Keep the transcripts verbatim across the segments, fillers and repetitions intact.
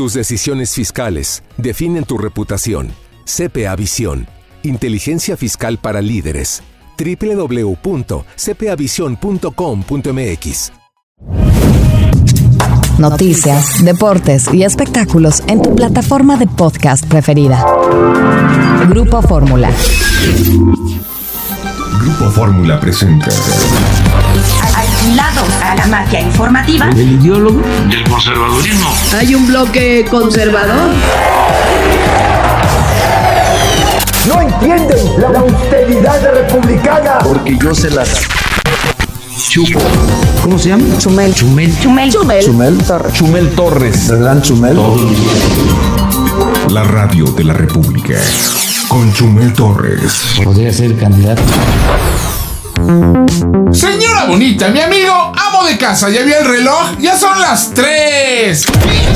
Tus decisiones fiscales definen tu reputación. C P A Visión. Inteligencia fiscal para líderes. doble u doble u doble u punto c p a visión punto com punto m x. Noticias, deportes y espectáculos en tu plataforma de podcast preferida. Grupo Fórmula. Grupo Fórmula presenta. Alquilados a la magia informativa. El ideólogo del conservadurismo. Hay un bloque conservador. No entienden la austeridad republicana. Porque yo se las chupo. ¿Cómo se llama? Chumel. Chumel. Chumel. Chumel. Chumel Torres. Chumel Torres. ¿El gran Chumel? La radio de la República. Con Chumel Torres. Podría ser candidato. Señora bonita, mi amigo, amo de casa, ¿ya vio el reloj? Ya son las tres.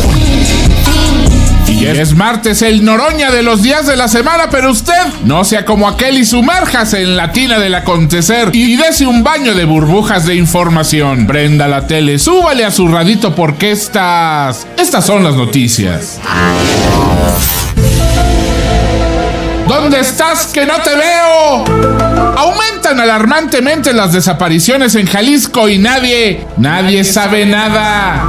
Y es martes, el Noroña de los días de la semana, pero usted no sea como aquel y sumérjase en la tina del acontecer y dese un baño de burbujas de información. Prenda la tele, súbale a su radito porque estas... Estas son las noticias. ¿Dónde estás que no te veo? Aumentan alarmantemente las desapariciones en Jalisco y nadie, nadie sabe nada.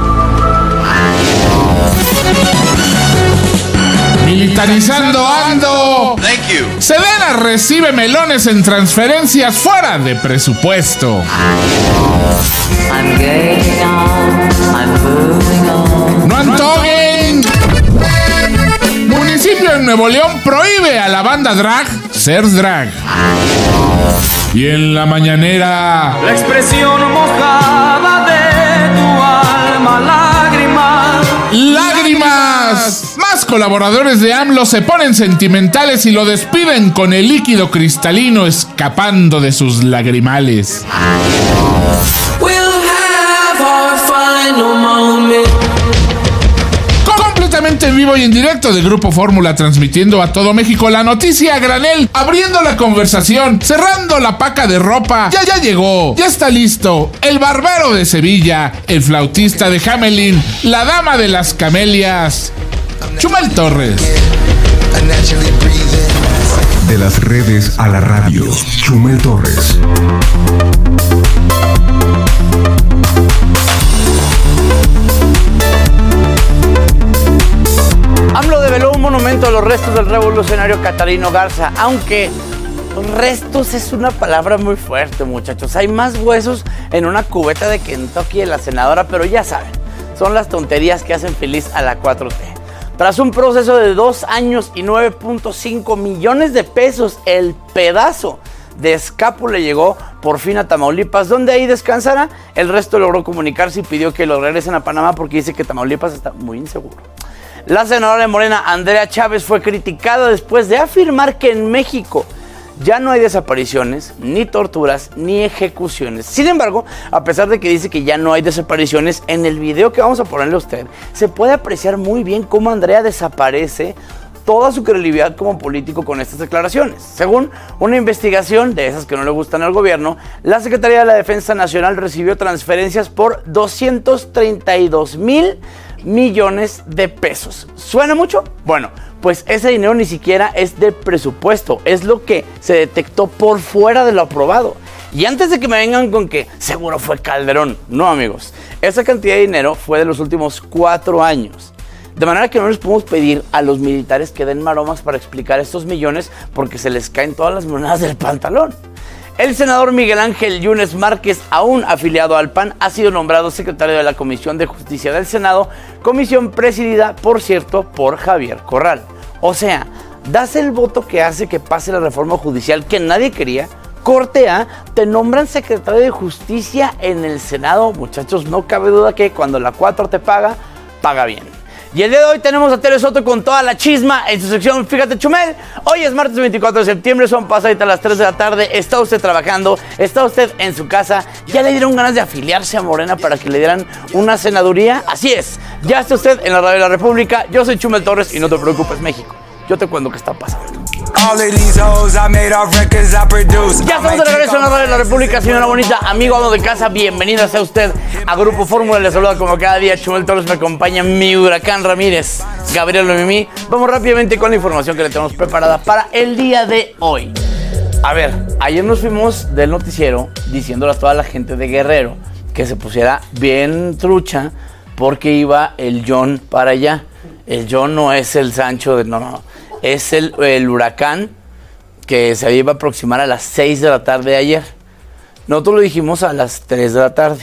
Militarizando ando. Thank you. Sedena recibe melones en transferencias fuera de presupuesto. I'm getting on, I'm moving on. No antoguen. Municipio en Nuevo León prohíbe a la banda drag ser drag. Y en la mañanera, la expresión mojada de tu alma, lágrimas. ¡Lágrimas! Más colaboradores de AMLO se ponen sentimentales y lo despiden con el líquido cristalino escapando de sus lagrimales. We'll have our final moment. Completamente en vivo y en directo de Grupo Fórmula, transmitiendo a todo México la noticia a granel, abriendo la conversación, cerrando la paca de ropa. Ya, ya llegó, ya está listo, el barbero de Sevilla, el flautista de Hamelin, la dama de las camelias, Chumel Torres. De las redes a la radio, Chumel Torres. AMLO develó un monumento a los restos del revolucionario Catalino Garza, aunque restos es una palabra muy fuerte, muchachos. Hay más huesos en una cubeta de Kentucky de la senadora, pero ya saben, son las tonterías que hacen feliz a la cuatro T. Tras un proceso de dos años y nueve punto cinco millones de pesos, el pedazo de escapo le llegó por fin a Tamaulipas, donde ahí descansará. El resto logró comunicarse y pidió que lo regresen a Panamá porque dice que Tamaulipas está muy inseguro. La senadora de Morena, Andrea Chávez, fue criticada después de afirmar que en México ya no hay desapariciones, ni torturas, ni ejecuciones. Sin embargo, a pesar de que dice que ya no hay desapariciones, en el video que vamos a ponerle a usted, se puede apreciar muy bien cómo Andrea desaparece toda su credibilidad como político con estas declaraciones. Según una investigación de esas que no le gustan al gobierno, la Secretaría de la Defensa Nacional recibió transferencias por doscientos treinta y dos mil millones de pesos. ¿Suena mucho? Bueno, pues ese dinero ni siquiera es de presupuesto, es lo que se detectó por fuera de lo aprobado. Y antes de que me vengan con que seguro fue Calderón, no, amigos, esa cantidad de dinero fue de los últimos cuatro años. De manera que no les podemos pedir a los militares que den maromas para explicar estos millones porque se les caen todas las monedas del pantalón. El senador Miguel Ángel Yunes Márquez, aún afiliado al P A N, ha sido nombrado secretario de la Comisión de Justicia del Senado, comisión presidida, por cierto, por Javier Corral. O sea, das el voto que hace que pase la reforma judicial que nadie quería, corte A, te nombran secretario de Justicia en el Senado. Muchachos, no cabe duda que cuando la cuatro te paga, paga bien. Y el día de hoy tenemos a Tere Soto con toda la chisma en su sección Fíjate Chumel. Hoy es martes veinticuatro de septiembre, son pasaditas las tres de la tarde. Está usted trabajando, está usted en su casa. ¿Ya le dieron ganas de afiliarse a Morena para que le dieran una senaduría? Así es, ya está usted en la radio de la República. Yo soy Chumel Torres y no te preocupes, México. Yo te cuento qué está pasando. Ya estamos de regreso en la radio de la República, señora bonita, amigo, amo de casa, bienvenida sea usted a Grupo Fórmula. Les saluda como cada día Chumel Torres, me acompaña mi Huracán Ramírez, Gabriel Mimi. Vamos rápidamente con la información que le tenemos preparada para el día de hoy. A ver, ayer nos fuimos del noticiero diciéndole a toda la gente de Guerrero que se pusiera bien trucha porque iba el John para allá. El John no es el Sancho, de, no, no, es el, el huracán que se iba a aproximar a las seis de la tarde de ayer. Nosotros lo dijimos a las tres de la tarde,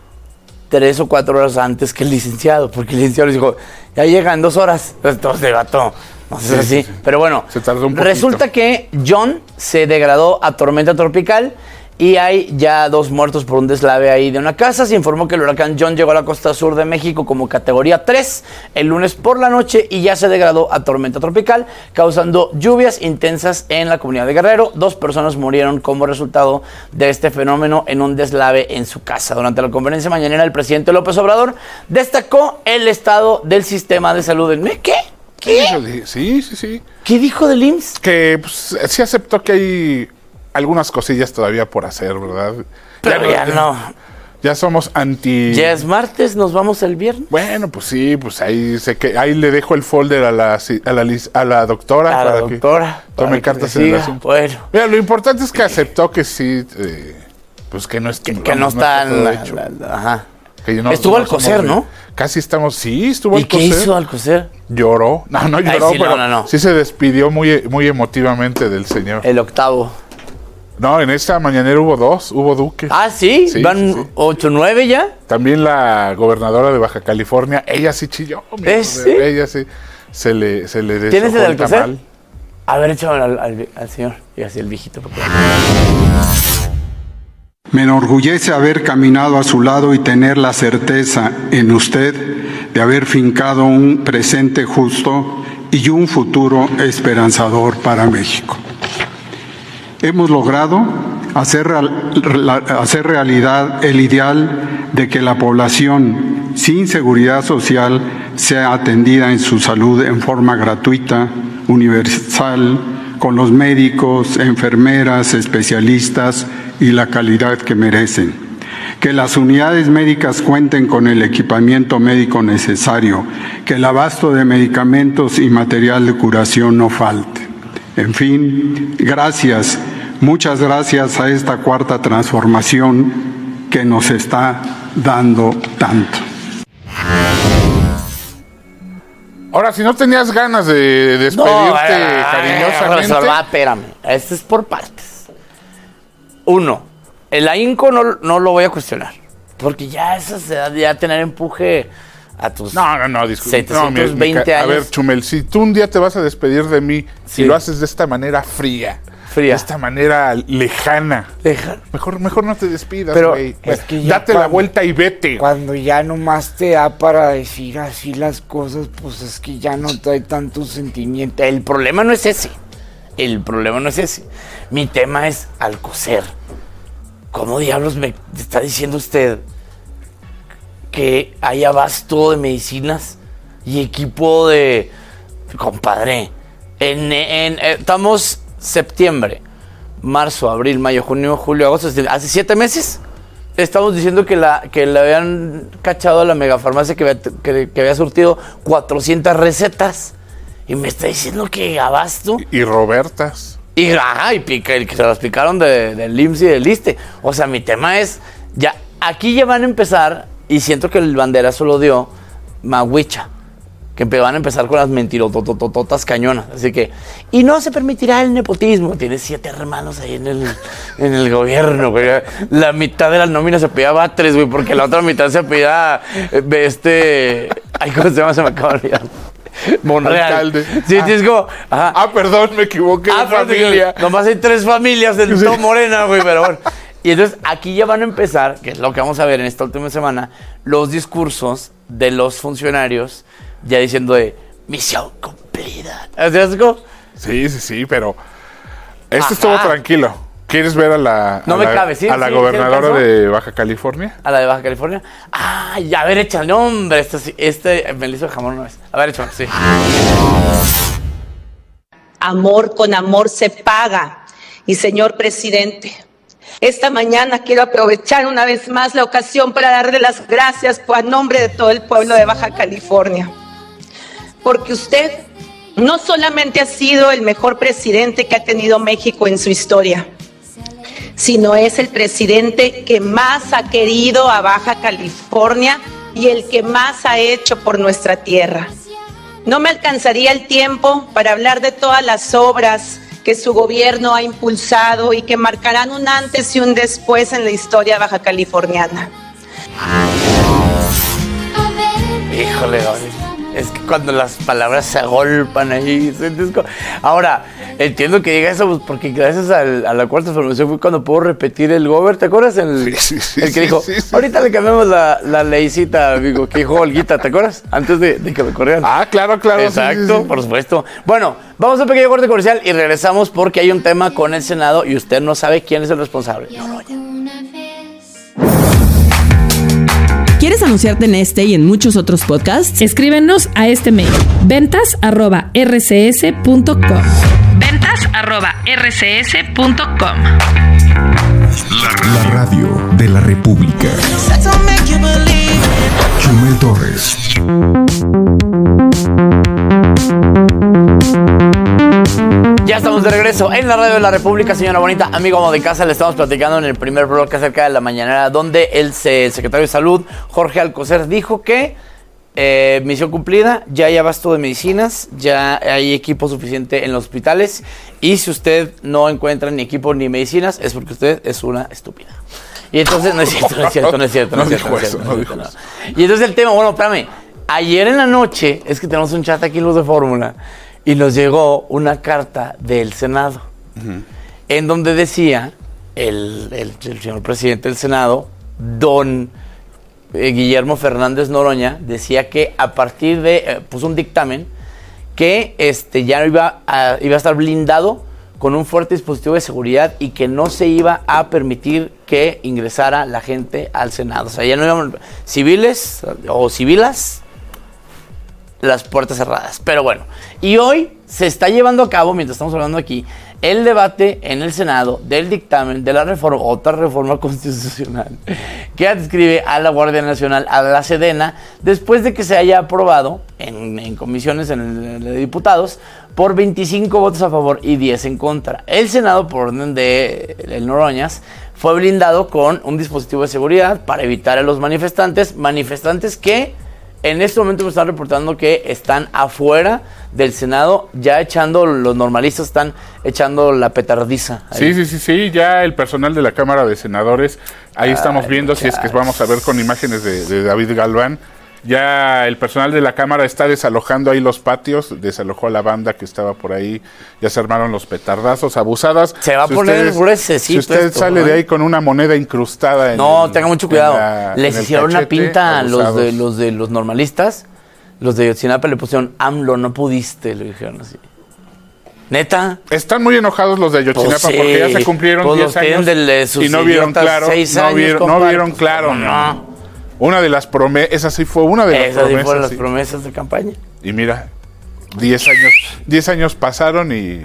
tres o cuatro horas antes que el licenciado, porque el licenciado dijo, ya llegan dos horas, entonces se bató. No sé sí, así, sí, sí. Pero bueno, se tardó un resulta que John se degradó a tormenta tropical y hay ya dos muertos por un deslave ahí de una casa. Se informó que el huracán John llegó a la costa sur de México como categoría tres el lunes por la noche y ya se degradó a tormenta tropical, causando lluvias intensas en la comunidad de Guerrero. Dos personas murieron como resultado de este fenómeno en un deslave en su casa. Durante la conferencia mañanera, el presidente López Obrador destacó el estado del sistema de salud en México. ¿Qué? ¿Qué? Sí, sí, sí. ¿Qué dijo del I M S S? Que pues, sí aceptó que hay algunas cosillas todavía por hacer, ¿verdad? Pero ya, ya no. Ya somos anti... Ya es martes, nos vamos el viernes. Bueno, pues sí, pues ahí sé que ahí le dejo el folder a la a la, a la doctora a para la doctora, que tome cartas en el asunto. Bueno. Mira, lo importante es que aceptó que sí, eh, pues que no es que, que vamos, no está no la, hecho. La, la, ajá. Que no, estuvo no al coser, ¿no? Casi estamos, sí, estuvo al coser. ¿Y qué hizo al coser? Lloró. No, no lloró, Ay, sí, pero no, no, no. sí se despidió muy, muy emotivamente del señor. El octavo. No, en esta mañanera hubo dos, hubo duques. Ah, ¿sí? sí ¿Van sí. ocho, nueve ya? También la gobernadora de Baja California, ella sí chilló. ¿Eh, sí? Ella sí, se le, se le ¿Tienes el del coser? A ver, échame al, al, al señor, y así el viejito. Porque... Me enorgullece haber caminado a su lado y tener la certeza en usted de haber fincado un presente justo y un futuro esperanzador para México. Hemos logrado hacer, hacer realidad el ideal de que la población sin seguridad social sea atendida en su salud en forma gratuita, universal, con los médicos, enfermeras, especialistas y la calidad que merecen. Que las unidades médicas cuenten con el equipamiento médico necesario, que el abasto de medicamentos y material de curación no falte. En fin, gracias, muchas gracias a esta cuarta transformación que nos está dando tanto. Ahora, si no tenías ganas de despedirte no, ay, cariñosamente... Ay, ay, espérame, esto es por partes. Uno, el ahínco no, no lo voy a cuestionar, porque ya esa edad ya tener empuje a tus no, no, no, disculpe. setecientos veinte no, mi, mi, años. A ver, Chumel, si tú un día te vas a despedir de mí sí. y lo haces de esta manera fría, fría. de esta manera lejana, lejana. Mejor, mejor no te despidas, pero güey. Es que date cuando, la vuelta y vete. Cuando ya nomás te da para decir así las cosas, pues es que ya no trae tanto sentimiento. El problema no es ese. El problema no es ese. Mi tema es Alcocer. ¿Cómo diablos me está diciendo usted que hay abasto de medicinas y equipo de... Compadre, en, en, estamos septiembre, marzo, abril, mayo, junio, julio, agosto, hace siete meses estamos diciendo que la que le habían cachado a la megafarmacia que había, que, que había surtido cuatrocientas recetas y me está diciendo que abasto. Y, y Robertas. Y, ajá, y pica, que se las picaron de, del I M S S y del ISSSTE. O sea, mi tema es, ya, aquí ya van a empezar, y siento que el banderazo lo dio Mahuicha, que van a empezar con las mentirototototas cañonas. Así que, y no se permitirá el nepotismo. Tiene siete hermanos ahí en el, en el gobierno, güey. La mitad de las nóminas se pedía Batres, güey, porque la otra mitad se pedía, este, ay, ¿cómo se llama? Se me acaba de olvidar. Monreal. Alcalde. Sí, ah. sí, es como, ajá. Ah, perdón, me equivoqué ah, de familia. Que, nomás hay tres familias en sí. todo Morena, güey, pero bueno. Y entonces aquí ya van a empezar, que es lo que vamos a ver en esta última semana, los discursos de los funcionarios ya diciendo de misión cumplida. ¿Es como? Sí, sí, sí, pero este ajá. estuvo tranquilo. ¿Quieres ver a la, no a me la, cabe, ¿sí? a la ¿sí? gobernadora ¿sí de Baja California? ¿A la de Baja California? Ah, ya, a ver, échale, hombre, este, este me lo hizo de jamón una vez. A ver, échale, sí. Amor con amor se paga. Y señor presidente, esta mañana quiero aprovechar una vez más la ocasión para darle las gracias a nombre de todo el pueblo de Baja California. Porque usted no solamente ha sido el mejor presidente que ha tenido México en su historia, sino es el presidente que más ha querido a Baja California y el que más ha hecho por nuestra tierra. No me alcanzaría el tiempo para hablar de todas las obras que su gobierno ha impulsado y que marcarán un antes y un después en la historia baja californiana. Híjole, es que cuando las palabras se agolpan ahí. Ahora, entiendo que diga eso pues, porque gracias al, a la cuarta transformación fue cuando puedo repetir el gober. ¿Te acuerdas? El, sí, sí, sí, el que dijo, sí, sí, sí. ahorita le cambiamos la, la leycita, amigo, que dijo Olguita, ¿te acuerdas? Antes de, de que lo corrieran. Ah, claro, claro. Exacto, sí, sí, sí. por supuesto. Bueno, vamos a un pequeño corte comercial y regresamos porque hay un tema con el Senado y usted no sabe quién es el responsable. Noroña. ¿Quieres anunciarte en este y en muchos otros podcasts? Escríbenos a este mail, ventas arroba r c s punto com. ventas arroba r c s punto com. La, la radio de la República. Chumel Torres. Ya estamos de regreso en la radio de la República, señora bonita, amigo amo de casa. Le estamos platicando en el primer bloque acerca de la mañanera, donde el, el secretario de Salud, Jorge Alcocer, dijo que eh, misión cumplida, ya hay abasto de medicinas, ya hay equipo suficiente en los hospitales, y si usted no encuentra ni equipo ni medicinas, es porque usted es una estúpida. Y entonces, no es cierto, no es cierto, no es cierto, no es cierto. No es cierto, no es cierto, no. Y entonces el tema, bueno, espérame, ayer en la noche, es que tenemos un chat aquí los de Fórmula, y nos llegó una carta del Senado, uh-huh. en donde decía el, el, el señor presidente del Senado, don eh, Guillermo Fernández Noroña, decía que a partir de, eh, puso un dictamen, que este, ya iba a, iba a estar blindado con un fuerte dispositivo de seguridad y que no se iba a permitir que ingresara la gente al Senado. O sea, ya no iban civiles o civilas, las puertas cerradas. Pero bueno, y hoy se está llevando a cabo, mientras estamos hablando aquí, el debate en el Senado del dictamen de la reforma, otra reforma constitucional, que adscribe a la Guardia Nacional, a la Sedena, después de que se haya aprobado en, en comisiones en el, en el de diputados por veinticinco votos a favor y diez en contra. El Senado, por orden de el Noroñas, fue blindado con un dispositivo de seguridad para evitar a los manifestantes, manifestantes que en este momento me están reportando que están afuera del Senado, ya echando, los normalistas están echando la petardiza. Ahí. Sí, sí, sí, sí, ya el personal de la Cámara de Senadores, ahí Ay, estamos viendo, muchachos. Si es que vamos a ver con imágenes de, de David Galván, ya el personal de la Cámara está desalojando ahí los patios, desalojó a la banda que estaba por ahí, ya se armaron los petardazos, abusadas. Se va si a poner gruesecito. Si usted esto, sale ¿no? de ahí con una moneda incrustada en No, el, tenga mucho cuidado. La, Les hicieron cachete, una pinta a los de, los de los normalistas, los de Yotzinapa le pusieron AMLO, no pudiste, le dijeron así. ¿Neta? Están muy enojados los de Ayotzinapa pues sí. porque ya se cumplieron pues diez años del, eh, y no vieron claro, años, no vieron, no vieron claro, no. no. Una de las promesas, esa sí fue una de las Esas promesas. sí fueron las sí. promesas de campaña. Y mira, diez años, diez años pasaron y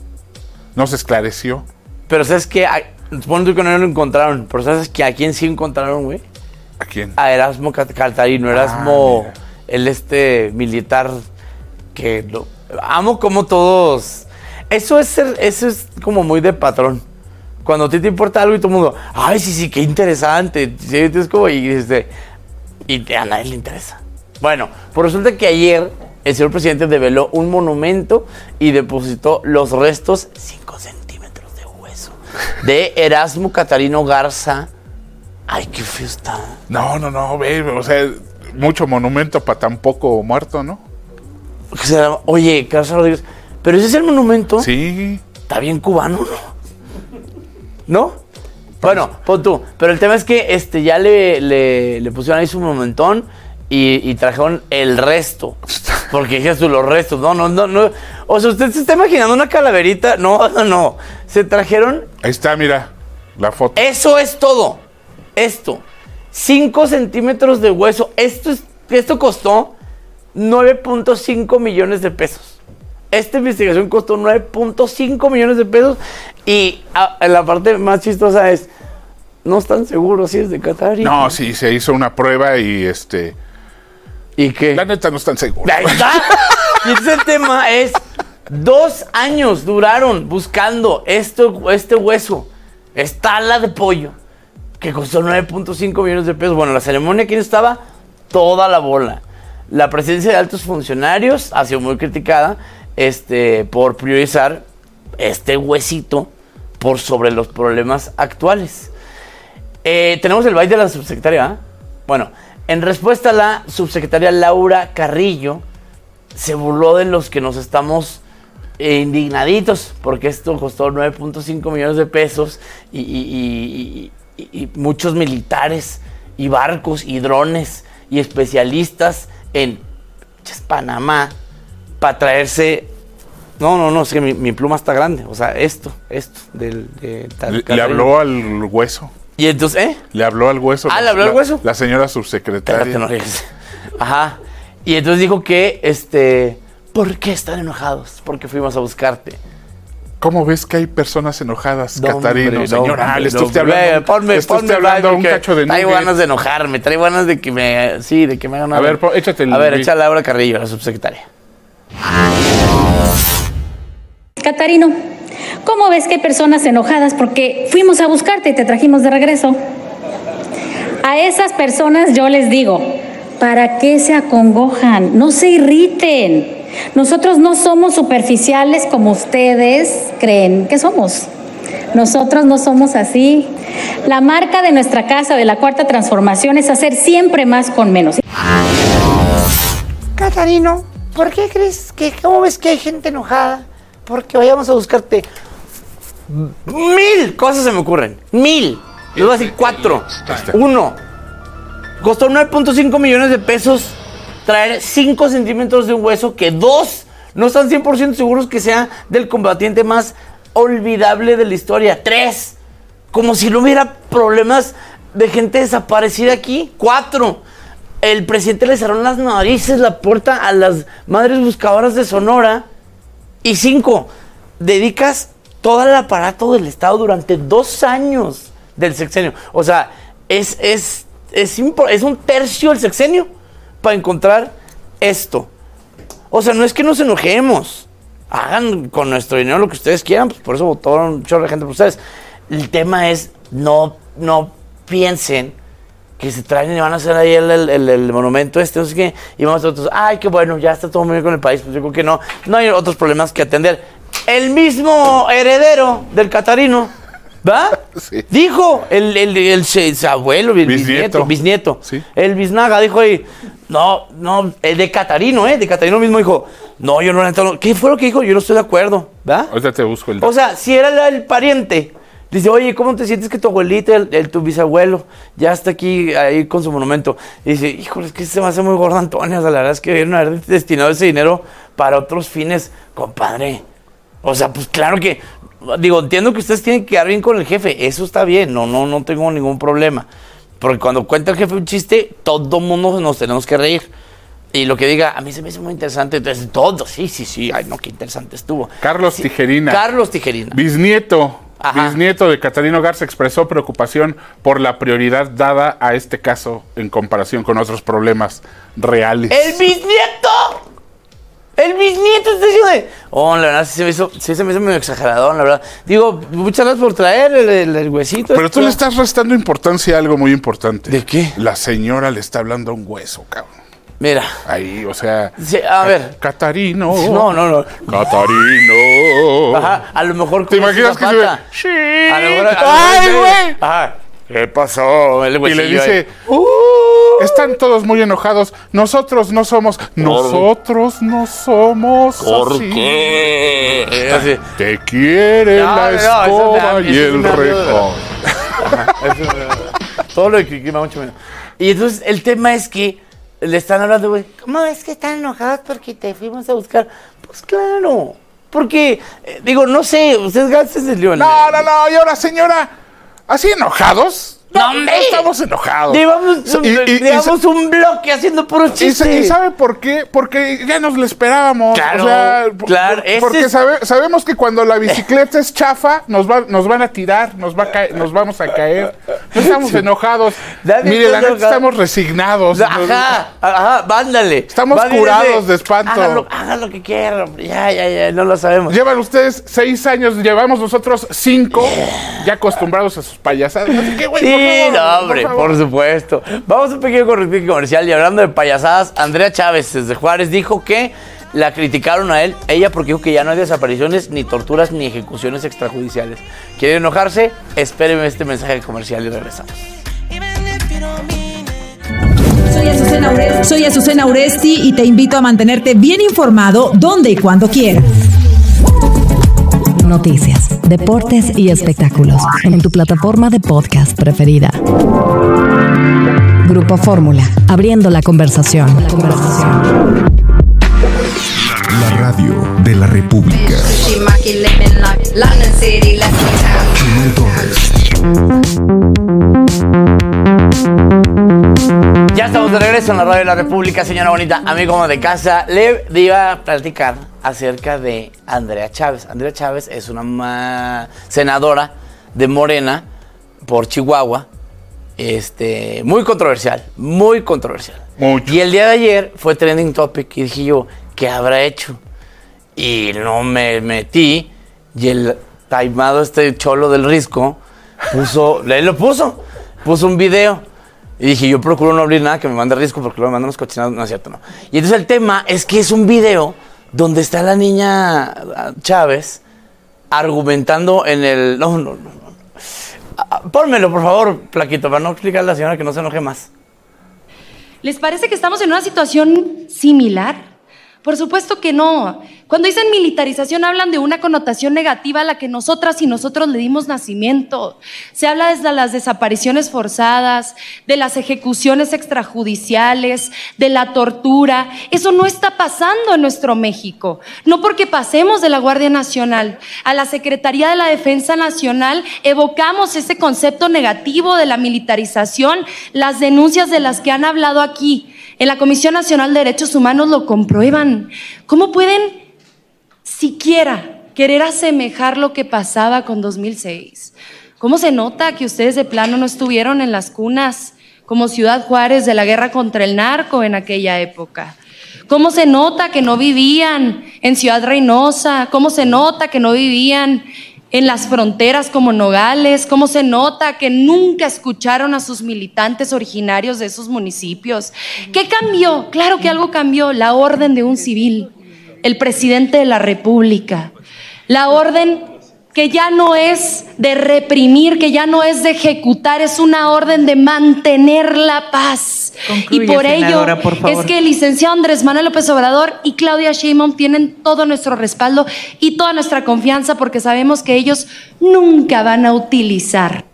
no se esclareció. Pero ¿sabes qué? Supongo que no lo encontraron, pero ¿sabes que a quién sí encontraron, güey? ¿A quién? A Erasmo Catarino, Erasmo, ah, el este militar que lo amo como todos. Eso es ser, eso es como muy de patrón. Cuando a ti te importa algo y todo el mundo, ay, sí, sí, qué interesante. Sí, es como, y, este, y a nadie le interesa. Bueno, pues resulta que ayer el señor presidente develó un monumento y depositó los restos, cinco centímetros de hueso, de Erasmo Catarino Garza. Ay, qué feo está. No, no, no, ve, o sea, mucho monumento para tan poco muerto, ¿no? O sea, oye, Garza Rodríguez, pero ese es el monumento. Sí. Está bien cubano, ¿no? ¿No? Bueno, pon tú. Pero el tema es que este ya le, le, le pusieron ahí su momentón y, y trajeron el resto. Porque Jesús, los restos. No, no, no, no. O sea, ¿usted se está imaginando una calaverita? No, no, no. Se trajeron. Ahí está, mira, la foto. Eso es todo. Esto. Cinco centímetros de hueso. Esto, es, esto costó nueve punto cinco millones de pesos. Esta investigación costó nueve punto cinco millones de pesos y a, a la parte más chistosa es, no están seguros si es de Catarino. No, sí, se hizo una prueba y este... ¿Y qué? La neta no están seguros. Ahí está. Y ese tema es, dos años duraron buscando esto, este hueso, esta ala de pollo, que costó nueve punto cinco millones de pesos. Bueno, la ceremonia, ¿quién estaba? Toda la bola. La presencia de altos funcionarios ha sido muy criticada este, por priorizar este huesito por sobre los problemas actuales. Eh, tenemos el baile de la subsecretaria, ¿eh? Bueno, en respuesta, la subsecretaria Laura Carrillo se burló de los que nos estamos eh, indignaditos porque esto costó nueve punto cinco millones de pesos y, y, y, y, y muchos militares y barcos y drones y especialistas en Panamá para traerse... No, no, no, es que mi, mi pluma está grande. O sea, esto, esto. Del, de, tal, le, le habló al hueso. Y entonces, ¿eh? Le habló al hueso. Ah, ¿le habló la, al hueso? La señora subsecretaria. Espérate, no ríes. Ajá. Y entonces dijo que, este... ¿Por qué están enojados? Porque fuimos a buscarte. ¿Cómo ves que hay personas enojadas, no, Catarino? Hombre, señora, no, le estoy no, hablando, ponme, ponme hablando un cacho de traigo nugget. ganas de enojarme, traigo ganas de que me... Sí, de que me hagan... A ver, po, échate el... A ver, echa a Laura Carrillo, la subsecretaria. Catarino, ¿cómo ves que hay personas enojadas porque fuimos a buscarte y te trajimos de regreso? A esas personas yo les digo, ¿para qué se acongojan? No se irriten. Nosotros no somos superficiales como ustedes creen que somos. Nosotros no somos así. La marca de nuestra casa, de la Cuarta Transformación, es hacer siempre más con menos. Catarino, ¿por qué crees que, cómo ves que hay gente enojada? Porque vayamos a buscarte. Mil cosas se me ocurren. Mil. Les voy a decir cuatro. Uno. Costó nueve punto cinco millones de pesos traer cinco centímetros de un hueso que dos no están cien por ciento seguros que sea del combatiente más olvidable de la historia. Tres. Como si no hubiera problemas de gente desaparecida aquí. Cuatro. El presidente le cerró las narices, la puerta a las madres buscadoras de Sonora. Y cinco. Dedicas todo el aparato del Estado durante dos años del sexenio. O sea, es, es, es, impo- es un tercio del sexenio para encontrar esto. O sea, no es que nos enojemos. Hagan con nuestro dinero lo que ustedes quieran, pues por eso votaron un chorro de gente por ustedes. El tema es, no, no piensen que se traen y van a hacer ahí el, el, el, el monumento este, no sé qué, y vamos a otros, ay, qué bueno, ya está todo muy bien con el país. Pues yo creo que no, no hay otros problemas que atender. El mismo heredero del Catarino, ¿va? Sí. Dijo el, el, el, el, el abuelo, el bisnieto, bisnieto, sí. El biznaga dijo ahí, no, no, el de Catarino, ¿eh? De Catarino mismo dijo, no, yo no, no, ¿qué fue lo que dijo? Yo no estoy de acuerdo, ¿va? Ahorita te busco el... O sea, si era el, el pariente, dice, oye, ¿cómo te sientes que tu abuelita, el, el, tu bisabuelo, ya está aquí ahí con su monumento? Y dice, híjole, es que se me hace muy gordo, Antonio, o sea, la verdad es que debieron haber destinado ese dinero para otros fines, compadre. O sea, pues claro que, digo, entiendo que ustedes tienen que quedar bien con el jefe, eso está bien, no, no, no tengo ningún problema. Porque cuando cuenta el jefe un chiste, todo mundo nos tenemos que reír. Y lo que diga, a mí se me hizo muy interesante, entonces todo, sí, sí, sí, ay no, qué interesante estuvo. Carlos sí, Tijerina. Carlos Tijerina. Bisnieto. Ajá. Bisnieto de Catarino Garza expresó preocupación por la prioridad dada a este caso en comparación con otros problemas reales. ¡El bisnieto! ¡El bisnieto! Está diciendo, oh, la verdad, sí se me hizo, sí se me hizo medio exagerado, la verdad. Digo, muchas gracias por traer el, el, el huesito. Pero tú le estás restando importancia a algo muy importante. ¿De qué? La señora le está hablando a un hueso, cabrón. Mira. Ahí, o sea... Sí, a ver. Catarino. No, no, no. Catarino. Ajá, a lo mejor... ¿Te imaginas que se ve? Sí. A lo mejor... ¡Ay, güey! Ajá. ¿Qué pasó? El y le dice... Uh, están todos muy enojados. Nosotros no somos... Nosotros no somos ¿Por así. qué? Así. Te quiere no, la no, escoba no, y el rejón. Todo lo que quiera mucho menos. Y entonces el tema es que le están hablando, güey, ¿cómo es que están enojados porque te fuimos a buscar? Pues claro, porque, eh, digo, no sé, ustedes gasten el león. No, no, no, y ahora señora, así enojados, No, no estamos enojados. Llevamos, un, y, y, llevamos y, un bloque haciendo puros chistes. ¿Y, ¿Y sabe por qué? Porque ya nos lo esperábamos. Claro, o sea, claro. Porque es... sabe, sabemos que cuando la bicicleta es chafa, nos, va, nos van a tirar, nos, va a caer, nos vamos a caer. No estamos enojados. Nadie Mire, la neta enojado. Estamos resignados. Ajá, ajá, vándale. Estamos vándale. curados de espanto. Hagan lo, hagan lo que quieran. Ya, ya, ya, no lo sabemos. Llevan ustedes seis años, llevamos nosotros cinco, ya acostumbrados a sus payasadas. Así que, güey, sí, por favor, no, hombre, por, por supuesto. Vamos a un pequeño correctivo comercial y hablando de payasadas, Andrea Chávez desde Juárez dijo que la criticaron a él, ella porque dijo que ya no hay desapariciones, ni torturas, ni ejecuciones extrajudiciales. ¿Quiere enojarse? Espéreme este mensaje comercial y regresamos. Soy Azucena Uresti. Soy Azucena Uresti y te invito a mantenerte bien informado donde y cuando quieras. Noticias, deportes y espectáculos en tu plataforma de podcast preferida. Grupo Fórmula, abriendo la conversación. La conversación. La radio de la República. Chumel Torres. Ya estamos de regreso en la radio de la República, señora bonita, amigo de casa. Le iba a platicar acerca de Andrea Chávez. Andrea Chávez es una ma- senadora de Morena por Chihuahua, este, muy controversial, muy controversial. Mucho. Y el día de ayer fue trending topic y dije yo, ¿qué habrá hecho? Y no me metí y el taimado este cholo del Risco puso, él lo puso, puso un video. Y dije, yo procuro no abrir nada que me mande Risco porque luego me mandan unos cochinados, no es cierto, no. Y entonces el tema es que es un video donde está la niña Chávez argumentando en el... No, no, no, no. Pónmelo, por favor, Plaquito, para no explicarle a la señora que no se enoje más. ¿Les parece que estamos en una situación similar? Por supuesto que no. Cuando dicen militarización hablan de una connotación negativa a la que nosotras y nosotros le dimos nacimiento. Se habla desde las desapariciones forzadas, de las ejecuciones extrajudiciales, de la tortura. Eso no está pasando en nuestro México. No porque pasemos de la Guardia Nacional a la Secretaría de la Defensa Nacional, evocamos ese concepto negativo de la militarización, las denuncias de las que han hablado aquí. En la Comisión Nacional de Derechos Humanos lo comprueban. ¿Cómo pueden siquiera querer asemejar lo que pasaba con dos mil seis? ¿Cómo se nota que ustedes de plano no estuvieron en las cunas como Ciudad Juárez de la guerra contra el narco en aquella época? ¿Cómo se nota que no vivían en Ciudad Reynosa? ¿Cómo se nota que no vivían en las fronteras como Nogales? ¿Cómo se nota que nunca escucharon a sus militantes originarios de esos municipios? ¿Qué cambió? Claro que algo cambió, la orden de un civil, el presidente de la República. La orden que ya no es de reprimir, que ya no es de ejecutar, es una orden de mantener la paz. Concluye, y por senadora, ello por favor. es que el licenciado Andrés Manuel López Obrador y Claudia Sheinbaum tienen todo nuestro respaldo y toda nuestra confianza porque sabemos que ellos nunca van a utilizar.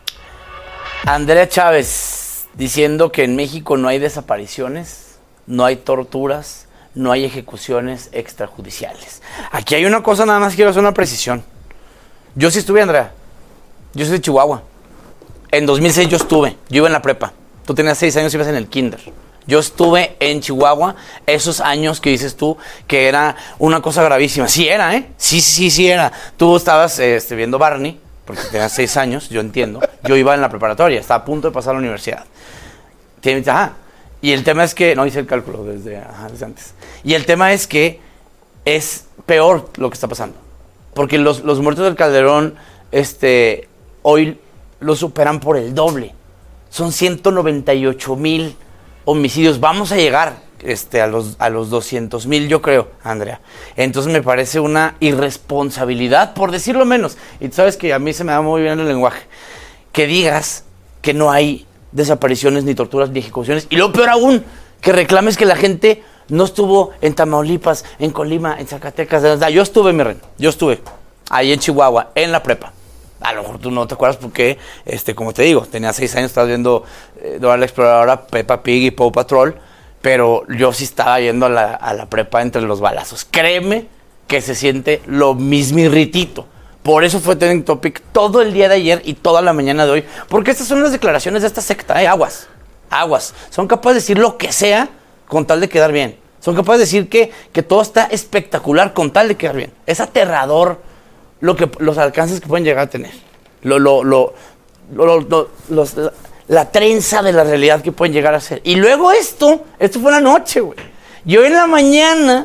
Andrea Chávez diciendo que en México no hay desapariciones, no hay torturas, no hay ejecuciones extrajudiciales. Aquí hay una cosa, nada más quiero hacer una precisión. Yo sí estuve, Andrea. Yo soy de Chihuahua. En dos mil seis yo estuve. Yo iba en la prepa. Tú tenías seis años y ibas en el kinder. Yo estuve en Chihuahua esos años que dices tú que era una cosa gravísima. Sí era, ¿eh? Sí, sí, sí era. Tú estabas este, viendo Barney, porque tenías seis años, yo entiendo. Yo iba en la preparatoria, estaba a punto de pasar a la universidad. Ajá. Y el tema es que... No hice el cálculo desde, ajá, desde antes. Y el tema es que es peor lo que está pasando. Porque los, los muertos del Calderón este, hoy lo superan por el doble. Son ciento noventa y ocho mil homicidios. Vamos a llegar este, a los, a los doscientos mil, yo creo, Andrea. Entonces me parece una irresponsabilidad, por decirlo menos. Y tú sabes que a mí se me da muy bien el lenguaje. Que digas que no hay desapariciones, ni torturas, ni ejecuciones. Y lo peor aún, que reclames que la gente... no estuvo en Tamaulipas, en Colima, en Zacatecas. Yo estuve, mi reina, yo estuve ahí en Chihuahua, en la prepa. A lo mejor tú no te acuerdas porque, este, como te digo, tenía seis años, estabas viendo eh, Dora la Exploradora, Peppa Pig y Paw Patrol, pero yo sí estaba yendo a la, a la prepa entre los balazos. Créeme que se siente lo mismirritito, Por eso fue trending topic todo el día de ayer y toda la mañana de hoy. Porque estas son las declaraciones de esta secta, ¿eh? Aguas, aguas. Son capaces de decir lo que sea con tal de quedar bien. Son capaces de decir que, que todo está espectacular con tal de quedar bien. Es aterrador lo que, los alcances que pueden llegar a tener. Lo, lo, lo, lo, lo, los, la, la trenza de la realidad que pueden llegar a ser. Y luego esto, esto fue la noche, güey. Y hoy en la mañana,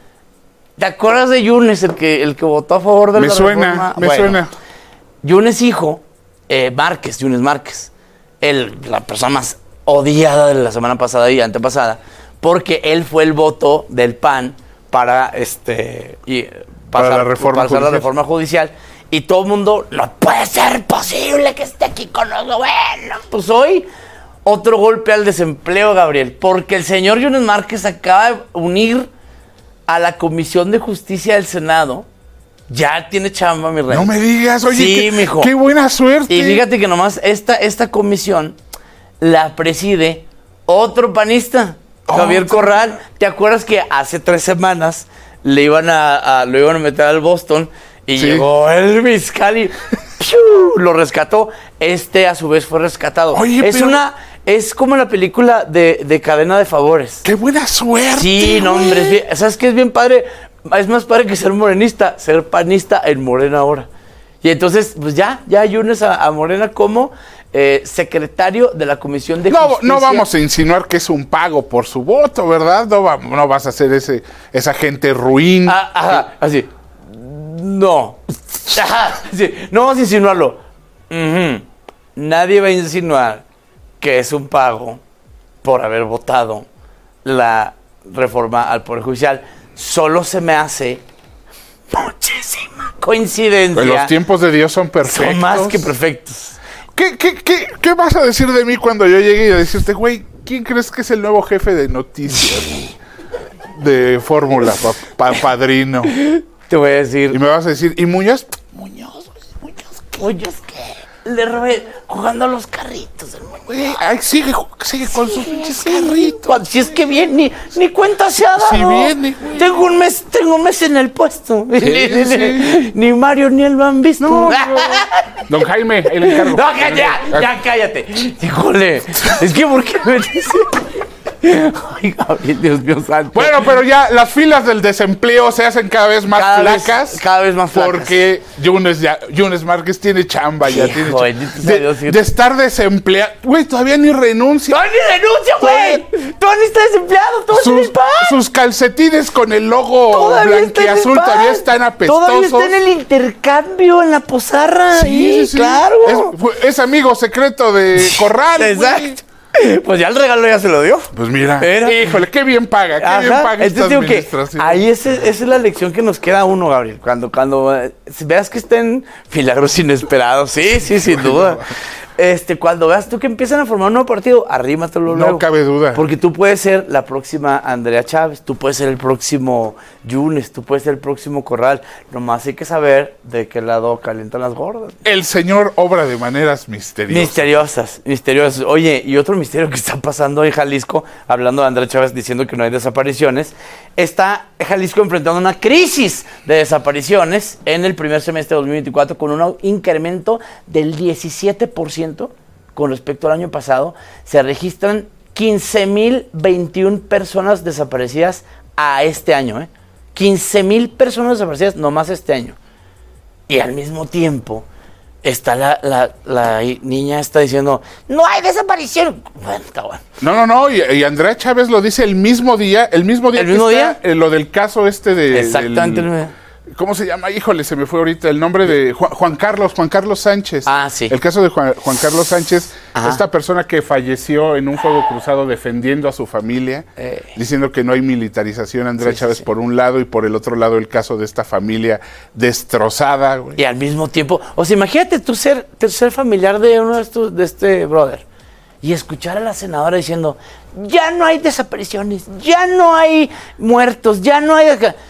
¿te acuerdas de Yunes, el que, el que votó a favor de me la suena, reforma? Me bueno, suena, Yunes hijo, eh, Márquez, Yunes Márquez, el, la persona más odiada de la semana pasada y antepasada, porque él fue el voto del P A N para, este, y, pasar, para, la, reforma pasar la reforma judicial. Y todo el mundo, no puede ser posible que esté aquí con nosotros. Bueno, pues hoy otro golpe al desempleo, Gabriel, porque el señor Yunes Márquez acaba de unir a la Comisión de Justicia del Senado. Ya tiene chamba, mi rey. No me digas, oye, sí, qué, mijo. qué buena suerte. Y fíjate que nomás esta, esta comisión la preside otro panista, oh, Javier Corral. ¿Te acuerdas que hace tres semanas le iban a, a, lo iban a meter al Boston y sí. llegó el fiscal y ¡piu! Lo rescató? Este a su vez fue rescatado. Oye, es pero... una... Es como la película de, de Cadena de Favores. ¡Qué buena suerte! Sí, no, hombre. Es bien, ¿sabes qué es bien padre? Es más padre que ser morenista, ser panista en Morena ahora. Y entonces, pues ya, ya Yunes a, a Morena como eh, secretario de la Comisión de no, Justicia. No vamos a insinuar que es un pago por su voto, ¿verdad? No, va, no vas a ser ese, esa gente ruin. Ah, ajá, así. No. Ajá, sí. No vamos a insinuarlo. Uh-huh. Nadie va a insinuar que es un pago por haber votado la reforma al Poder Judicial. Solo se me hace muchísima coincidencia. Pues los tiempos de Dios son perfectos. Son más que perfectos. ¿Qué, qué, qué, qué vas a decir de mí cuando yo llegue y a decirte, güey, ¿quién crees que es el nuevo jefe de noticias de Fórmula, pa, pa, padrino? Te voy a decir. Y me vas a decir, ¿y Muñoz? Muñoz, Muñoz, ¿qué? Muñoz, ¿qué? Le robé jugando a los carritos del Muñoz. Ay, sigue, sigue con sus pinches carritos. Si es que bien, ni, ni cuenta se ha dado. Si viene. Tengo un mes, tengo un mes en el puesto. Sí, sí, sí. Ni Mario ni él lo han visto. No, no. Don Jaime, el encargo. No, ya, ya, ya cállate. Híjole, es que ¿por qué me dice? Ay, Gabriel, Dios mío santo. Bueno, pero ya las filas del desempleo se hacen cada vez más cada flacas. Vez, cada vez más flacas. Porque Yunes, ya, Yunes Márquez tiene chamba ya. Hijo, tiene chamba. De, de, de estar desempleado. Güey, todavía ni renuncia. ¡Todavía ni renuncia, güey! ¡Todavía ni está desempleado! ¡Todavía sus, está en el P A N! Sus calcetines con el logo todavía blanquiazul todavía están apestosos. Todavía está en el intercambio, en la posarra. Sí, sí, sí. Claro. Es, es amigo secreto de Corral. Exacto. Güey. Pues ya el regalo ya se lo dio. Pues mira, Era. híjole, qué bien paga, qué Ajá. bien paga esta Entonces, administración. Que ahí es, esa es la lección que nos queda a uno, Gabriel. Cuando, cuando eh, veas que estén milagros inesperados, sí, sí, sin duda. Este, cuando veas tú que empiezan a formar un nuevo partido, arrímatelo luego. No cabe duda. Porque tú puedes ser la próxima Andrea Chávez, tú puedes ser el próximo Yunes, tú puedes ser el próximo Corral. Nomás hay que saber de qué lado calientan las gordas. El señor obra de maneras misteriosas. Misteriosas, misteriosas. Oye, y otro misterio que está pasando en Jalisco, hablando de Andrea Chávez diciendo que no hay desapariciones, está Jalisco enfrentando una crisis de desapariciones en el primer semestre de dos mil veinticuatro con un incremento del diecisiete por ciento con respecto al año pasado. Se registran quince mil veintiuna personas desaparecidas a este año, ¿eh? quince mil personas desaparecidas nomás este año. Y al mismo tiempo está la, la, la niña está diciendo, no hay desaparición. Bueno, está bueno. No, no, no, y, y Andrea Chávez lo dice el mismo día, el mismo día ¿El mismo que día? Está, eh, lo del caso este de... Exactamente. Del, ¿cómo se llama? Híjole, se me fue ahorita el nombre de Juan, Juan Carlos, Juan Carlos Sánchez. Ah, sí. El caso de Juan, Juan Carlos Sánchez, Ajá. esta persona que falleció en un fuego cruzado defendiendo a su familia, eh. diciendo que no hay militarización, Andrea sí, Chávez sí, sí. por un lado, y por el otro lado el caso de esta familia destrozada, güey. Y al mismo tiempo, o sea, imagínate tú ser, ser familiar de uno de estos, de este brother, y escuchar a la senadora diciendo, ya no hay desapariciones, ya no hay muertos, ya no hay...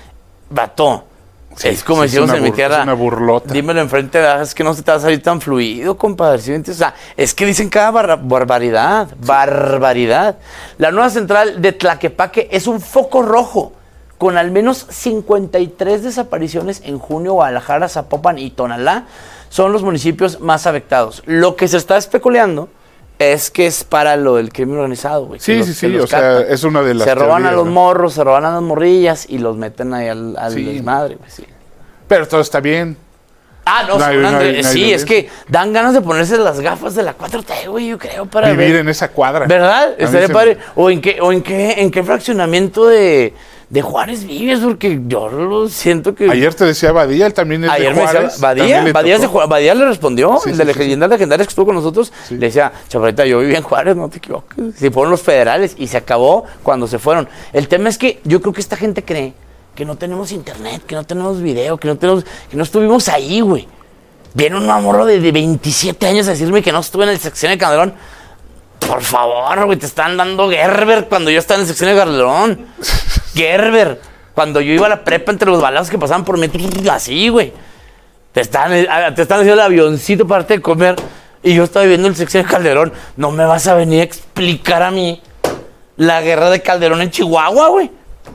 Vato. Sí, es como sí, decimos es en mi tierra. Es una burlota. Dímelo enfrente de es que no se te va a salir tan fluido, compadre. ¿Sí? O sea, es que dicen cada bar barbaridad, barbaridad. La nueva central de Tlaquepaque es un foco rojo con al menos cincuenta y tres desapariciones en junio. Guadalajara, Zapopan y Tonalá son los municipios más afectados. Lo que se está especulando es que es para lo del crimen organizado, güey. Sí, los, sí, sí, o sea, es una de las Se roban teorías, a los ¿no? morros, se roban a las morrillas y los meten ahí al, al Sí. desmadre, güey, sí. Pero todo está bien. Ah, no, No hay- según no hay- Andrés, no hay sí, violencia. es que dan ganas de ponerse las gafas de la cuatro T, güey, yo creo, para Vivir ver. en esa cuadra. ¿Verdad? A mí Estaría se padre. ¿O en qué, o en qué, en qué fraccionamiento de, de Juárez vives? Porque yo lo siento que... Ayer te decía Badía, él también es Ayer de me Juárez. decía, Badía, también le Badía, es de tocó. Juárez, Badía le respondió, Sí, el sí, de las sí. leyendas legendarias que estuvo con nosotros, le decía, chaparrita, yo viví en Juárez, no te equivoques. Si fueron los federales y se acabó cuando se fueron. El tema es que yo creo que esta gente cree que no tenemos internet, que no tenemos video, que no tenemos, que no estuvimos ahí, güey. Viene un morro de, de veintisiete años a decirme que no estuve en el sección de Calderón. Por favor, güey, te están dando Gerber cuando yo estaba en el sección de Calderón. Gerber. Cuando yo iba a la prepa entre los balazos que pasaban por mí, así, güey. Te están, te están haciendo el avioncito para darte de comer. Y yo estaba viviendo el sección de Calderón. No me vas a venir a explicar a mí la guerra de Calderón en Chihuahua, güey.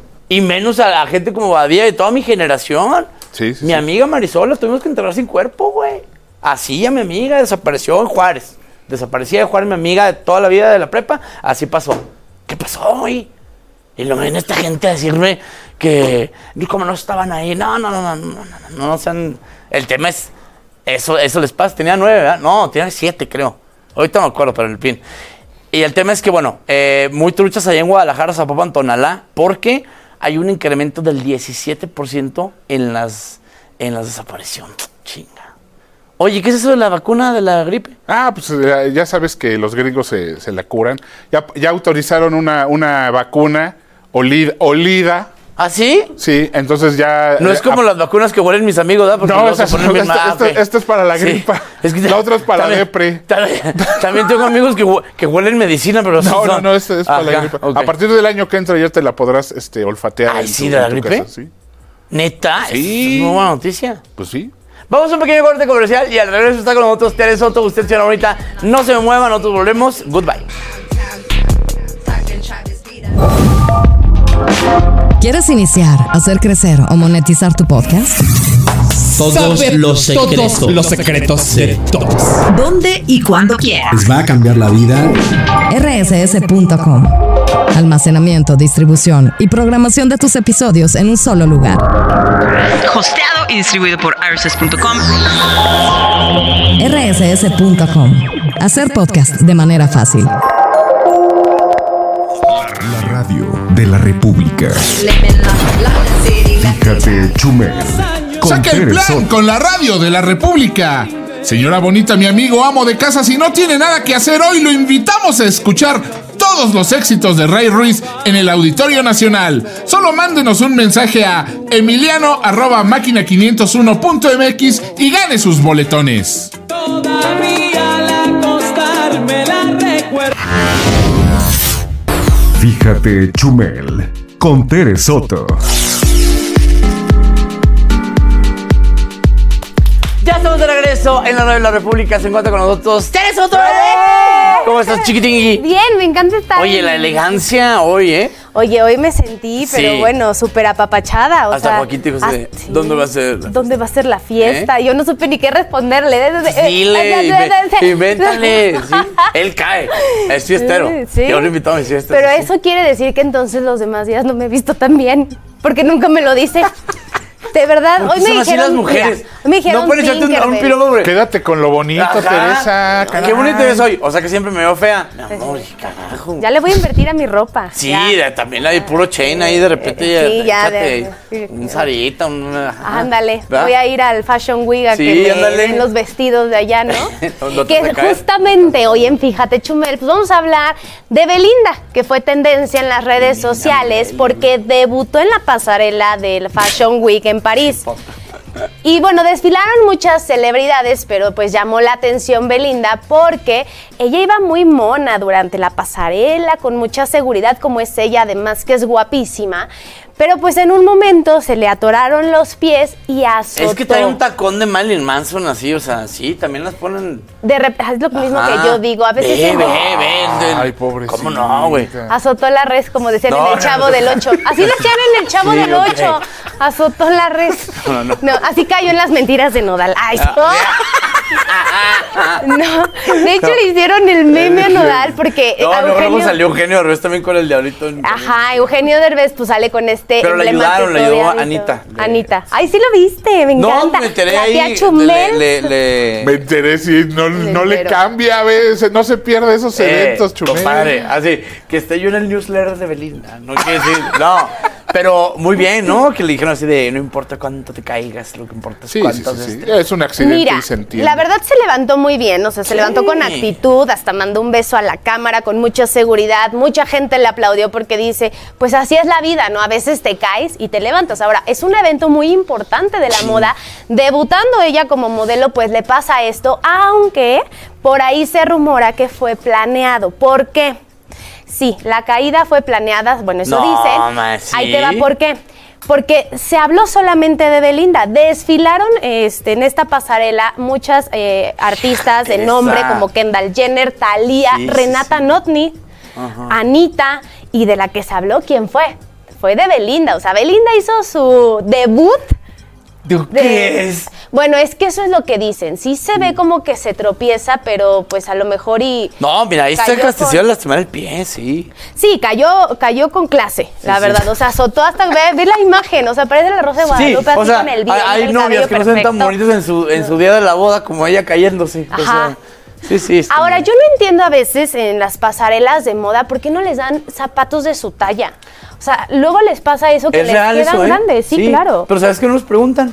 Y menos a la gente como Badía de toda mi generación. Sí, sí, mi sí. amiga Marisol la tuvimos que enterrar sin cuerpo, güey. Así a mi amiga desapareció en Juárez. Desaparecía de Juárez mi amiga de toda la vida de la prepa. Así pasó. ¿Qué pasó, güey? Y luego viene esta gente a decirme que como no estaban ahí. No, no, no, no, no, no, no, no sean... El tema es, eso, eso les pasa. Tenía nueve, ¿verdad? No, tenía siete, creo. Ahorita no me acuerdo, pero en el pin. Y el tema es que, bueno, eh, muy truchas allá en Guadalajara, Zapopan, Tonalá, porque hay un incremento del diecisiete por ciento en las, en las desapariciones. Chinga. Oye, ¿qué es eso de la vacuna de la gripe? Ah, pues ya, ya sabes que los gringos se, se la curan. Ya, ya autorizaron una, una vacuna olida. olida. ¿Ah, sí? Sí, entonces ya... No es como eh, las vacunas que huelen mis amigos, ¿verdad? Porque no, luego se esas- ponen bien esta, mal, esta- ok. esta es para la Sí. gripa. Es que la otra es para también- la depre. También, también tengo amigos que, hue- que huelen medicina, pero... No, sí no, son- no, esta es para la Ajá, gripa. ok. A partir del año que entra ya te la podrás este, olfatear. Ay, en sí, tu- ¿de la en tu gripe? casa, sí. ¿Neta? Sí. Es muy buena noticia. Pues sí. Vamos a un pequeño corte comercial y al regreso está con nosotros Tere Soto. Usted, señora, ahorita no se me mueva, nosotros volvemos. Goodbye. ¿Quieres iniciar, hacer crecer o monetizar tu podcast? Todos Saber los secretos. todos los secretos de todos. ¿Dónde y cuándo quieras? Les va a cambiar la vida. R S S punto com. Almacenamiento, distribución y programación de tus episodios en un solo lugar. Hosteado y distribuido por R S S punto com. R S S punto com. Hacer podcast de manera fácil. La radio de la República. Fíjate, Chumel. Con Saca el Tere plan Soto. con la radio de la República. Señora bonita, mi amigo amo de casa, si no tiene nada que hacer hoy, lo invitamos a escuchar todos los éxitos de Ray Ruiz en el Auditorio Nacional. Solo mándenos un mensaje a emiliano arroba máquina quinientos uno punto m x y gane sus boletones. Todavía al acostarme la recuerdo. Fíjate, Chumel. Con Tere Soto. Ya estamos de regreso en la radio de la República. Se encuentra con nosotros Tere Soto. ¿Cómo estás, chiquitingui? Bien, me encanta estar. Oye, la elegancia hoy, ¿eh? Oye, hoy me sentí, pero Sí. bueno, súper apapachada. O Hasta sea, Joaquín te dijo, hasta- así, ¿dónde va a ser? ¿Dónde va a ser la fiesta? Yo no supe ni qué responderle. Dile, inve- invéntale. Sí. Él cae. Es fiestero. Sí. Yo lo invito a mis fiestas. Pero sí. eso quiere decir que entonces los demás días no me he visto tan bien, porque nunca me lo dice. De verdad, ¿Por qué hoy me son así dijeron, las mujeres? mira, me dijeron No pueden echarte un- a un Tinkerbell. piropo, hombre. Quédate con lo bonito, Ajá. Teresa. Qué caray. bonito eres hoy. O sea que siempre me veo fea. Mi amor, carajo. Ya le voy a invertir a mi ropa. Sí, ya. de- también la de puro chain ahí de repente. Sí, ya, échate de- sí. un sarita, un. ajá. Ándale, ¿verdad? voy a ir al Fashion Week a Sí, que me ándale. den los vestidos de allá, ¿no? ¿Dónde te Que caes? justamente hoy en Fíjate Chumel, pues vamos a hablar de Belinda, que fue tendencia en las redes sociales porque debutó en la pasarela del Fashion Week en París. Y bueno, desfilaron muchas celebridades, pero pues llamó la atención Belinda porque ella iba muy mona durante la pasarela, con mucha seguridad como es ella, además que es guapísima. Pero pues en un momento se le atoraron los pies y azotó. Es que trae un tacón de Marilyn Manson así, o sea, sí, también las ponen... De repente, es lo mismo Ajá. que yo digo, a veces... Ve, es- ve, ve. Ay, pobrecito. ¿Cómo no, güey? Azotó la res, como decían No, en el no, Chavo no. del Ocho. Así decían en el Chavo Sí, del ok. Ocho. Azotó la res. No, no. No, así cayó en las mentiras de Nodal. Ay, no. No, de hecho le hicieron el meme a Nodal porque No, a no, luego Eugenio... salió Eugenio Derbez también con el diablito. en- Ajá, Eugenio Derbez pues sale con este Pero le ayudaron, le emblemático ayudó a diablito. Anita. Anita. Ay, sí lo viste, me No, encanta. me enteré La ahí. tía le- Chumel. le- le- Me enteré, sí, no, no le entero. cambia, a veces, no se pierde esos Eh, eventos, Chumel. compadre, así, que esté yo en el newsletter de Belinda, no quiere decir, no, pero muy bien, ¿no? Que le dijeron así de, no importa cuánto te caigas, lo que importa es Sí, sí, cuántos sí, sí. este- Es un accidente Mira, y se entiende. la verdad se levantó muy bien, o sea, se Sí. levantó con actitud, hasta mandó un beso a la cámara con mucha seguridad, mucha gente le aplaudió porque dice, pues así es la vida, ¿no? A veces te caes y te levantas. Ahora, es un evento muy importante de la moda, debutando ella como modelo, pues le pasa esto, aunque por ahí se rumora que fue planeado. ¿Por qué? Sí, la caída fue planeada, bueno, eso No, dicen. ma, ¿sí? Ahí te va, ¿por qué? Porque se habló solamente de Belinda. Desfilaron este, en esta pasarela muchas eh, artistas de Esa. nombre como Kendall Jenner, Thalía, Sí, sí, Renata sí. Notni, Ajá. Anita, y de la que se habló, ¿quién fue? Fue de Belinda. O sea, Belinda hizo su debut. ¿De qué es? Bueno, es que eso es lo que dicen. Sí se ve como que se tropieza, pero pues a lo mejor y... No, mira, ahí está cayó que hasta con- se iba a lastimar el pie, sí. Sí, cayó, cayó con clase, la sí. verdad. O sea, azotó hasta ver, ver la imagen. O sea, parece la Rosa de Sí, Guadalupe o así sea, con el bien, hay, hay el novias cabello que no se ven tan perfecto. bonitas en su, en su día de la boda como ella cayéndose. O Ajá. sea, sí, sí. está Ahora, bien. yo no entiendo a veces en las pasarelas de moda por qué no les dan zapatos de su talla. O sea, luego les pasa eso que Es les real quedan eso, ¿eh? grandes. Sí, claro. Pero ¿sabes qué nos preguntan?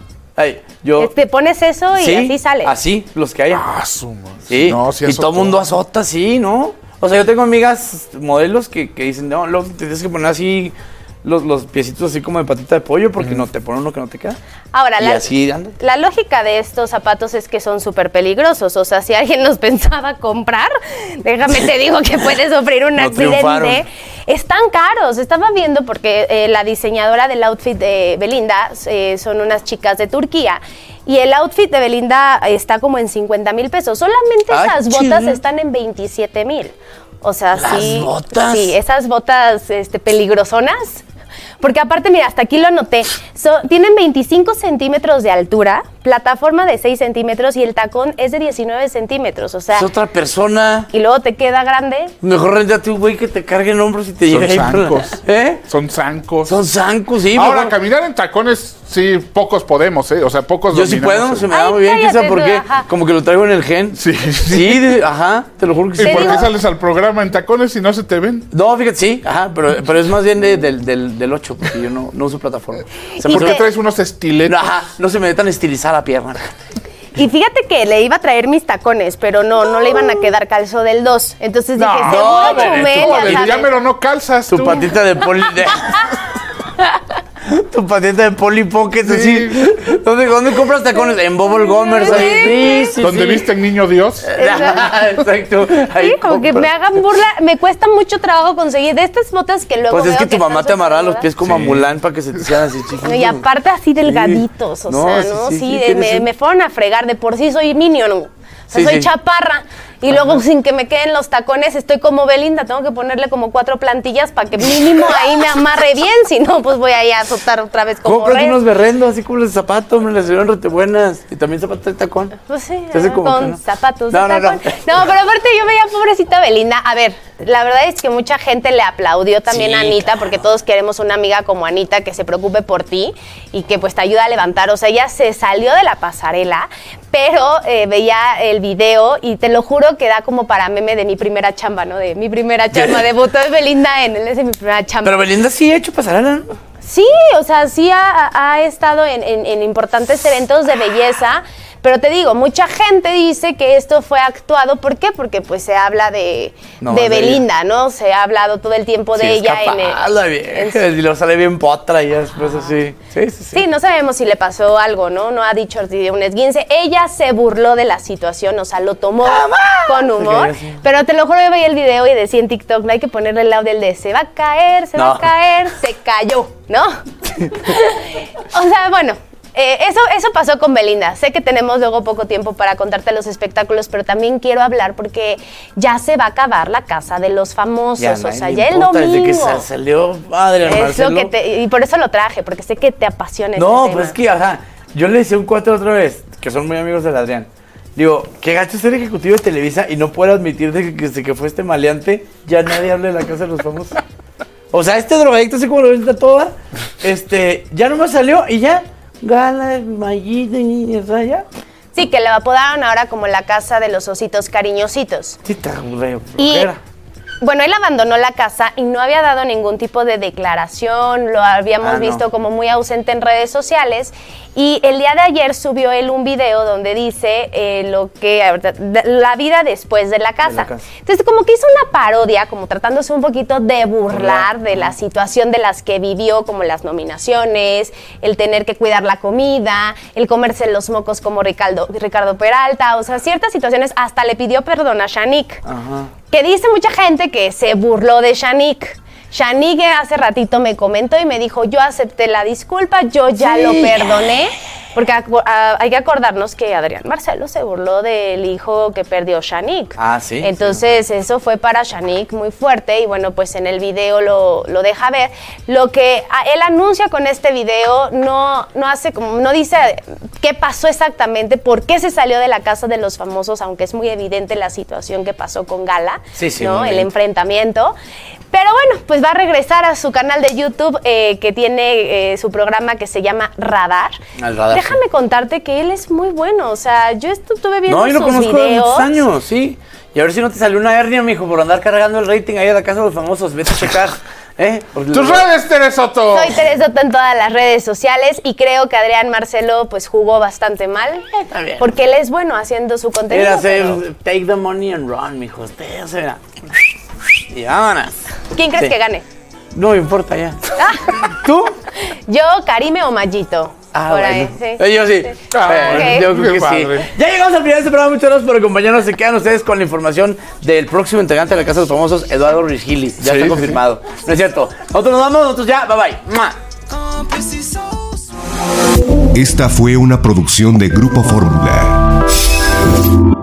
Ay, yo... Te pones eso y Sí, así sale. así, los que haya. Ah, su madre. Sí, No, sí y azotó. todo el mundo azota, sí, ¿no? O sea, yo tengo amigas modelos que, que dicen, no, luego te tienes que poner así los, los piecitos así como de patita de pollo porque no te ponen uno que no te queda. Ahora, y la, así anda. la lógica de estos zapatos es que son súper peligrosos. O sea, si alguien los pensaba comprar, déjame te digo que puede sufrir un No accidente. triunfaron. Están caros. Estaba viendo porque eh, la diseñadora del outfit de Belinda eh, son unas chicas de Turquía. Y el outfit de Belinda está como en cincuenta mil pesos. Solamente Ay, esas chido. botas están en veintisiete mil. O sea, ¿Las sí. botas? Sí, esas botas este, peligrosonas. Porque aparte, mira, hasta aquí lo anoté. So, tienen veinticinco centímetros de altura, plataforma de seis centímetros y el tacón es de diecinueve centímetros. O sea, Es otra persona. y luego te queda grande. Mejor réntate un güey que te cargue en hombros y te Son lleve ahí por la- zancos. ¿Eh? Son zancos. Son zancos, sí. Ahora, mejor- caminar en tacones, sí, pocos podemos, ¿eh? O sea, pocos Yo sí dominamos puedo, el- se me da Ay, muy bien, cállate, quizá porque ajá. como que lo traigo en el gen. Sí. Sí, de- ajá, te lo juro que ¿Y sí. por qué digo? sales al programa en tacones si no se te ven? No, fíjate, sí, ajá, pero, pero es más bien de- del, del, del ocho, porque yo no, no uso plataforma. Se me ¿Por qué te- traes unos estiletos? Ajá, no se me ve tan estilizada la pierna. Y fíjate que le iba a traer mis tacones, pero no, no le iban a quedar calzo del dos. Entonces dije, No, seguro bebé, Chumel, tú, ya bebé, Ya sabes. pero no calzas Tu tú. patita de poli... de- tu patita de Polly Pocket, así. ¿Dónde, ¿Dónde compras tacones? En Bubble Gomers, ahí. Sí, sí, Donde sí. viste el niño Dios. Exacto. Ahí Sí, como que compras. me hagan burla. Me cuesta mucho trabajo conseguir de estas botas que luego Pues es veo que tu mamá están te amarraba los súper pies como Sí. a Mulan para que se te hicieran así chiquitos. Y aparte así delgaditos, o No, sea, sí, ¿no? sí, Sí, sí, de- tienes me, un- me fueron a fregar. De por sí soy minion. O sea, Sí, soy sí. chaparra. Y luego, sin que me queden los tacones, estoy como Belinda. Tengo que ponerle como cuatro plantillas para que mínimo ahí me amarre bien. Si no, pues voy ahí a azotar otra vez como Compras red. unos berrendos, así como los zapatos, me las dieron rete buenas. Y también zapatos de tacón. Pues sí, Se hace como con que no. zapatos No, de no, no. tacón. No, pero aparte yo veía pobrecita Belinda. A ver, la verdad es que mucha gente le aplaudió también Sí, a Anita, claro. porque todos queremos una amiga como Anita que se preocupe por ti y que pues te ayuda a levantar. O sea, ella se salió de la pasarela, pero eh, veía el video y te lo juro que da como para meme de mi primera chamba, ¿no? De mi primera chamba. Debutó de Belinda en el ese mi primera chamba. Pero Belinda sí ha hecho pasarela, ¿no? Sí, o sea, sí ha, ha estado en, en- en importantes eventos de belleza, Pero te digo, mucha gente dice que esto fue actuado. ¿Por qué? Porque pues se habla de, No, de de Belinda, ¿no? Se ha hablado todo el tiempo de Sí, ella es en el... capaz, la vieja, y lo sale bien potra y después así. Sí, sí, sí. Sí, no sabemos si le pasó algo, ¿no? No ha dicho si de un esguince. Ella se burló de la situación, o sea, lo tomó con humor. Sí, sí. Pero te lo juro, yo veía el video y decía en TikTok, no hay que ponerle el audio del de se va a caer, se va No. a caer, se cayó, ¿no? O sea, bueno, eh, eso, eso pasó con Belinda. Sé que tenemos luego poco tiempo para contarte los espectáculos, pero también quiero hablar porque ya se va a acabar la casa de los famosos. Ya, o nadie sea, le ya el importa, domingo. Desde que sa- salió Adrián Es Marcelo. lo que te, y por eso lo traje, porque sé que te apasiona No, este pues tema. es que, ajá, yo le decía a un cuate otra vez, que son muy amigos del Adrián. Digo, qué gacho ser ejecutivo de Televisa y no poder admitir de que, que desde que fue este maleante, ya nadie habla de la casa de los famosos. O sea, este drogadicto, así como lo venta toda, este, ya nomás salió y ya, gana, mallita y o sea, ya. Sí, que lo apodaron ahora como la casa de los ositos cariñositos. Sí, está re Y flojera. bueno, él abandonó la casa y no había dado ningún tipo de declaración, lo habíamos Ah, no. visto como muy ausente en redes sociales. Y el día de ayer subió él un video donde dice eh, lo que a ver, de- la vida después de la casa. casa. Entonces, como que hizo una parodia, como tratándose un poquito de burlar de la situación de las que vivió, como las nominaciones, el tener que cuidar la comida, el comerse los mocos como Ricardo, Ricardo Peralta, o sea, ciertas situaciones. Hasta le pidió perdón a Shanique. Ajá. Que dice mucha gente que se burló de Shanique. Shanique hace ratito me comentó y me dijo, yo acepté la disculpa, yo ya Sí. lo perdoné. Porque acu- a- hay que acordarnos que Adrián Marcelo se burló del hijo que perdió Shanique. Ah, sí. Entonces eso fue para Shanique muy fuerte y bueno, pues en el video lo, lo deja ver. Lo que a- él anuncia con este video no, no hace como, no dice qué pasó exactamente, por qué se salió de la casa de los famosos, aunque es muy evidente la situación que pasó con Gala, Sí, sí, ¿no? muy El bien. enfrentamiento. Pero bueno, pues va a regresar a su canal de YouTube eh, que tiene eh, su programa que se llama Radar. Al Radar, Déjame contarte que él es muy bueno, o sea, yo estuve viendo No, yo lo sus conozco de videos. muchos años, sí. Y a ver si no te salió una hernia, mijo, por andar cargando el rating ahí a la casa de los famosos. Vete a checar. ¿Eh? ¡Tus redes, Teresoto! Soy Teresa Soto en todas las redes sociales y creo que Adrián Marcelo pues jugó bastante mal. Está bien. Porque él es bueno haciendo su contenido. Era hacer pero- take the money and run, mijo. Usted, o sea, y vámonos. ¿Quién crees Sí. que gane? No me importa ya. Ah, ¿Tú? yo, Karime o Mayito. Ah, por bueno. ahí, sí. Eh, Yo sí. Ah, Eh, ok. Yo creo Qué que padre. sí. Ya llegamos al final de este programa. Muchas gracias por acompañarnos. Se quedan ustedes con la información del próximo integrante de la Casa de los Famosos, Eduardo Rigili. Ya Sí, está sí, confirmado. No es cierto. Nosotros nos vamos. Nosotros ya. Bye bye. ¡Mua! Esta fue una producción de Grupo Fórmula.